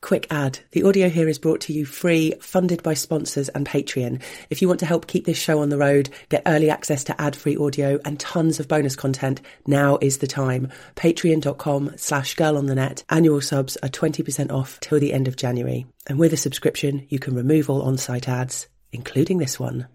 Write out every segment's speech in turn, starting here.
Quick ad. The audio here is brought to you free, funded by sponsors and Patreon. If you want to help keep this show on the road, get early access to ad-free audio and tons of bonus content, now is the time. Patreon.com/girlonthenet. Annual subs are 20% off till the end of January. And with a subscription, you can remove all on-site ads, including this one.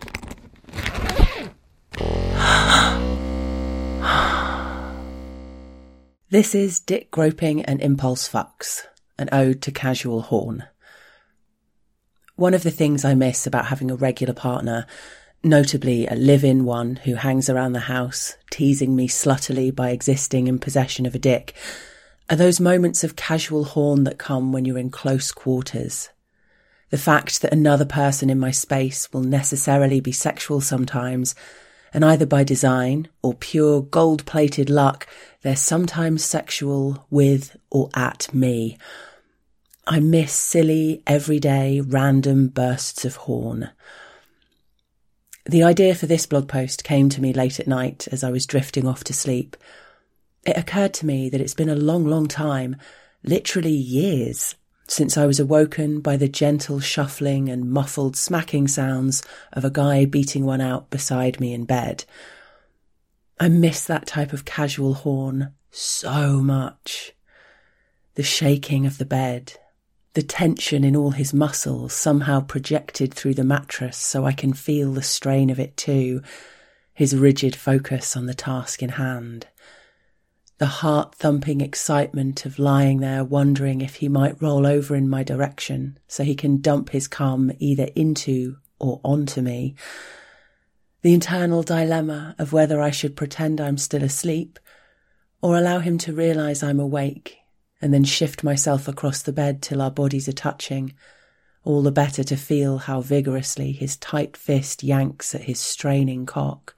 This is Dick Groping and Impulse Fucks, an ode to casual horn. One of the things I miss about having a regular partner, notably a live-in one who hangs around the house, teasing me sluttily by existing in possession of a dick, are those moments of casual horn that come when you're in close quarters. The fact that another person in my space will necessarily be sexual sometimes, and either by design or pure gold-plated luck, they're sometimes sexual with or at me. I miss silly, everyday, random bursts of horn. The idea for this blog post came to me late at night as I was drifting off to sleep. It occurred to me that it's been a long, long time, literally years, since I was awoken by the gentle shuffling and muffled smacking sounds of a guy beating one out beside me in bed. I miss that type of casual horn so much. The shaking of the bed, the tension in all his muscles somehow projected through the mattress so I can feel the strain of it too, his rigid focus on the task in hand. The heart-thumping excitement of lying there wondering if he might roll over in my direction so he can dump his cum either into or onto me. The internal dilemma of whether I should pretend I'm still asleep or allow him to realise I'm awake and then shift myself across the bed till our bodies are touching, all the better to feel how vigorously his tight fist yanks at his straining cock.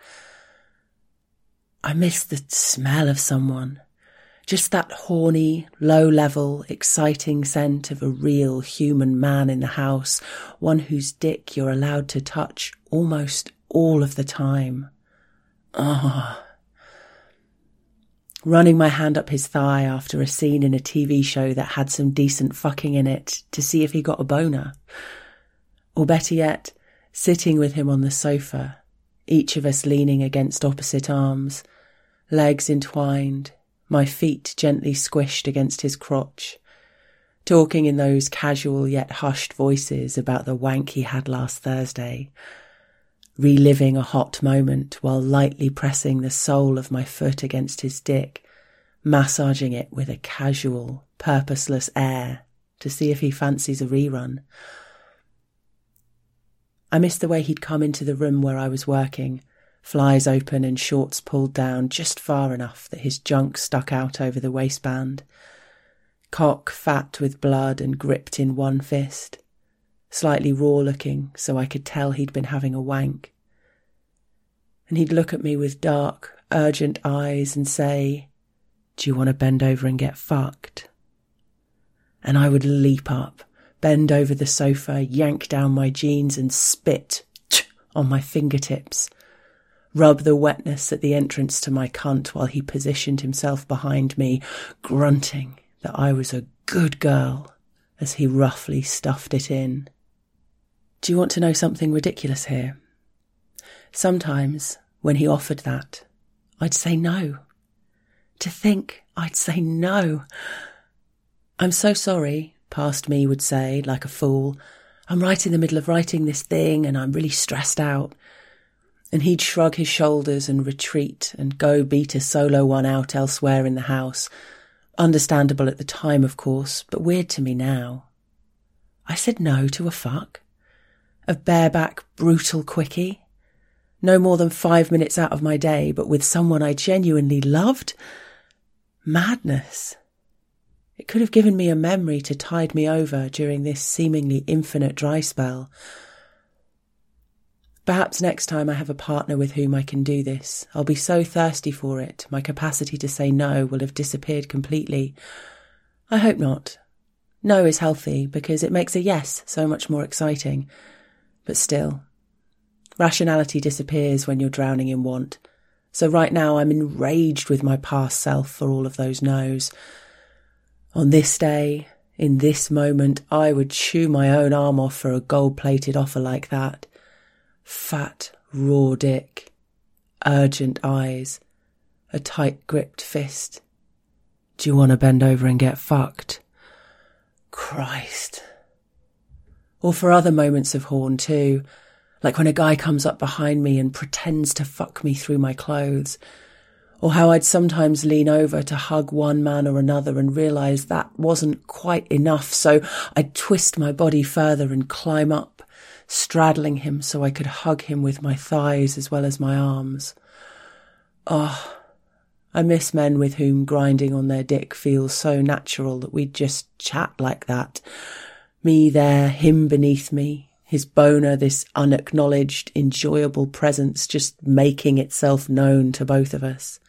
I miss the smell of someone, just that horny, low-level, exciting scent of a real human man in the house, one whose dick you're allowed to touch almost all of the time. Ah. Running my hand up his thigh after a scene in a TV show that had some decent fucking in it to see if he got a boner. Or better yet, sitting with him on the sofa, each of us leaning against opposite arms, legs entwined, my feet gently squished against his crotch, talking in those casual yet hushed voices about the wank he had last Thursday, reliving a hot moment while lightly pressing the sole of my foot against his dick, massaging it with a casual, purposeless air to see if he fancies a rerun. I missed the way he'd come into the room where I was working, flies open and shorts pulled down just far enough that his junk stuck out over the waistband. Cock fat with blood and gripped in one fist. Slightly raw looking, so I could tell he'd been having a wank. And he'd look at me with dark, urgent eyes and say, "Do you want to bend over and get fucked?" And I would leap up, bend over the sofa, yank down my jeans and spit on my fingertips, rub the wetness at the entrance to my cunt while he positioned himself behind me, grunting that I was a good girl as he roughly stuffed it in. Do you want to know something ridiculous here? Sometimes, when he offered that, I'd say no. To think I'd say no. "I'm so sorry," past me would say, like a fool. "I'm right in the middle of writing this thing and I'm really stressed out." And he'd shrug his shoulders and retreat and go beat a solo one out elsewhere in the house. Understandable at the time, of course, but weird to me now. I said no to a fuck. A bareback, brutal quickie. No more than 5 minutes out of my day, but with someone I genuinely loved? Madness. It could have given me a memory to tide me over during this seemingly infinite dry spell. Perhaps next time I have a partner with whom I can do this, I'll be so thirsty for it, my capacity to say no will have disappeared completely. I hope not. No is healthy because it makes a yes so much more exciting. But still, rationality disappears when you're drowning in want. So right now I'm enraged with my past self for all of those no's. On this day, In this moment, I would chew my own arm off for a gold-plated offer like that. Fat, raw dick, urgent eyes, a tight-gripped fist. Do you want to bend over and get fucked? Christ. Or for other moments of horn too, like when a guy comes up behind me and pretends to fuck me through my clothes, or how I'd sometimes lean over to hug one man or another and realise that wasn't quite enough, so I'd twist my body further and climb up, straddling him so I could hug him with my thighs as well as my arms. Oh, I miss men with whom grinding on their dick feels so natural that we'd just chat like that. Me there, him beneath me, his boner, this unacknowledged, enjoyable presence just making itself known to both of us.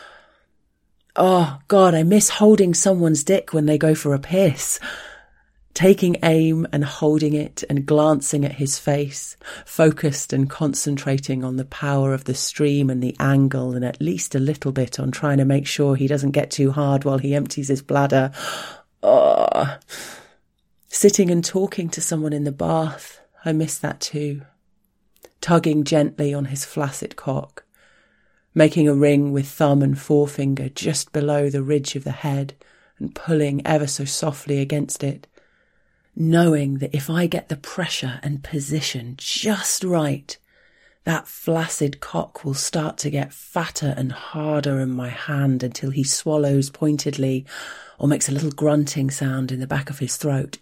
Oh, God, I miss holding someone's dick when they go for a piss. Taking aim and holding it and glancing at his face, focused and concentrating on the power of the stream and the angle and at least a little bit on trying to make sure he doesn't get too hard while he empties his bladder. Oh. Sitting and talking to someone in the bath, I miss that too. Tugging gently on his flaccid cock, making a ring with thumb and forefinger just below the ridge of the head and pulling ever so softly against it, knowing that if I get the pressure and position just right, that flaccid cock will start to get fatter and harder in my hand until he swallows pointedly or makes a little grunting sound in the back of his throat.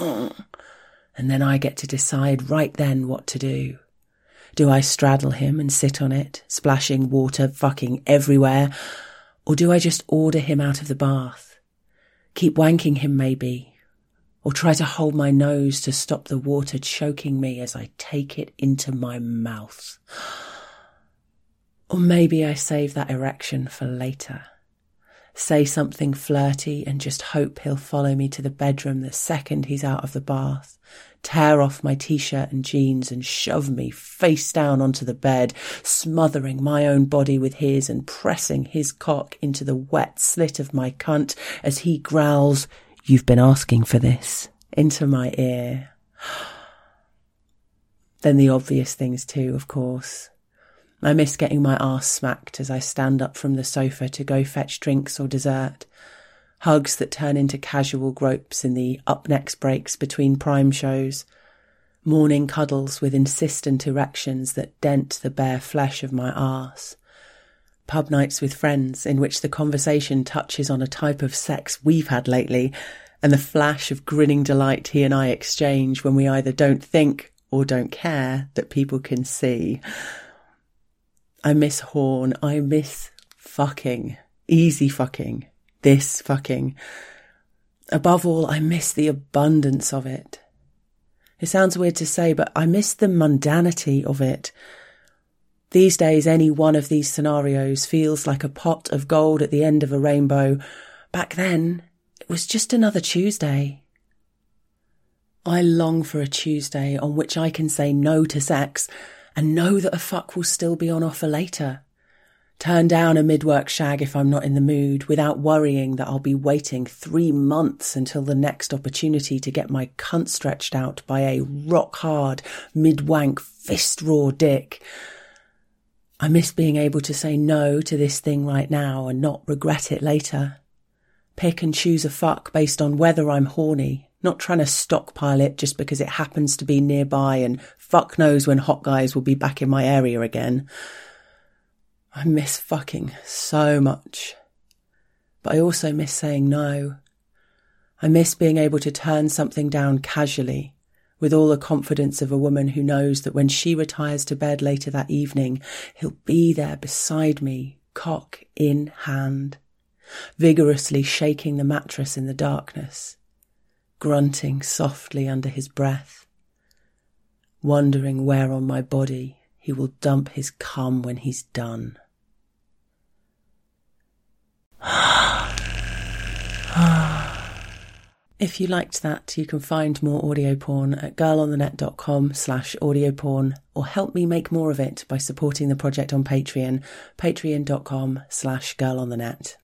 And then I get to decide right then what to do. Do I straddle him and sit on it, splashing water fucking everywhere? Or do I just order him out of the bath? Keep wanking him maybe? Or try to hold my nose to stop the water choking me as I take it into my mouth? Or maybe I save that erection for later. Say something flirty and just hope he'll follow me to the bedroom the second he's out of the bath, tear off my t-shirt and jeans and shove me face down onto the bed, smothering my own body with his and pressing his cock into the wet slit of my cunt as he growls, "You've been asking for this," into my ear. Then the obvious things too, of course. I miss getting my arse smacked as I stand up from the sofa to go fetch drinks or dessert. Hugs that turn into casual gropes in the up-next breaks between prime shows. Morning cuddles with insistent erections that dent the bare flesh of my arse. Pub nights with friends in which the conversation touches on a type of sex we've had lately and the flash of grinning delight he and I exchange when we either don't think or don't care that people can see. I miss horn. I miss fucking. Easy fucking. This fucking. Above all, I miss the abundance of it. It sounds weird to say, but I miss the mundanity of it. These days, any one of these scenarios feels like a pot of gold at the end of a rainbow. Back then, it was just another Tuesday. I long for a Tuesday on which I can say no to sex and know that a fuck will still be on offer later. Turn down a mid-work shag if I'm not in the mood, without worrying that I'll be waiting 3 months until the next opportunity to get my cunt stretched out by a rock-hard, mid-wank, fist-raw dick. I miss being able to say no to this thing right now and not regret it later. Pick and choose a fuck based on whether I'm horny, not trying to stockpile it just because it happens to be nearby and fuck knows when hot guys will be back in my area again. I miss fucking so much. But I also miss saying no. I miss being able to turn something down casually, with all the confidence of a woman who knows that when she retires to bed later that evening, he'll be there beside me, cock in hand, vigorously shaking the mattress in the darkness, grunting softly under his breath, wondering where on my body he will dump his cum when he's done. If you liked that, you can find more audio porn at girlonthenet.com/audioporn or help me make more of it by supporting the project on Patreon, patreon.com/girlonthenet.